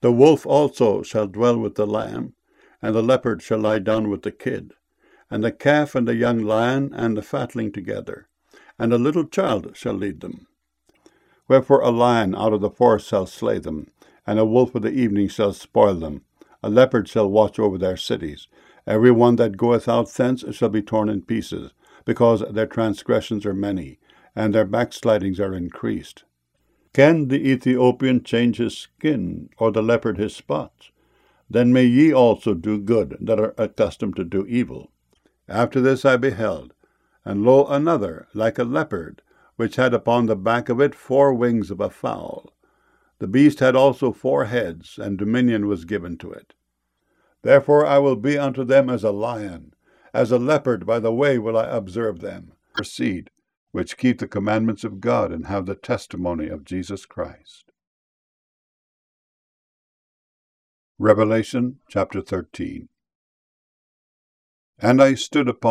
The wolf also shall dwell with the lamb, and the leopard shall lie down with the kid, and the calf and the young lion and the fatling together, and a little child shall lead them. Wherefore a lion out of the forest shall slay them, and a wolf of the evening shall spoil them. A leopard shall watch over their cities. Every one that goeth out thence shall be torn in pieces, because their transgressions are many, and their backslidings are increased. Can the Ethiopian change his skin, or the leopard his spots? Then may ye also do good that are accustomed to do evil. After this I beheld, and lo, another, like a leopard, which had upon the back of it 4 wings of a fowl. The beast had also 4 heads, and dominion was given to it. Therefore I will be unto them as a lion, as a leopard by the way will I observe them. Proceed, which keep the commandments of God, and have the testimony of Jesus Christ. Revelation chapter 13. And I stood upon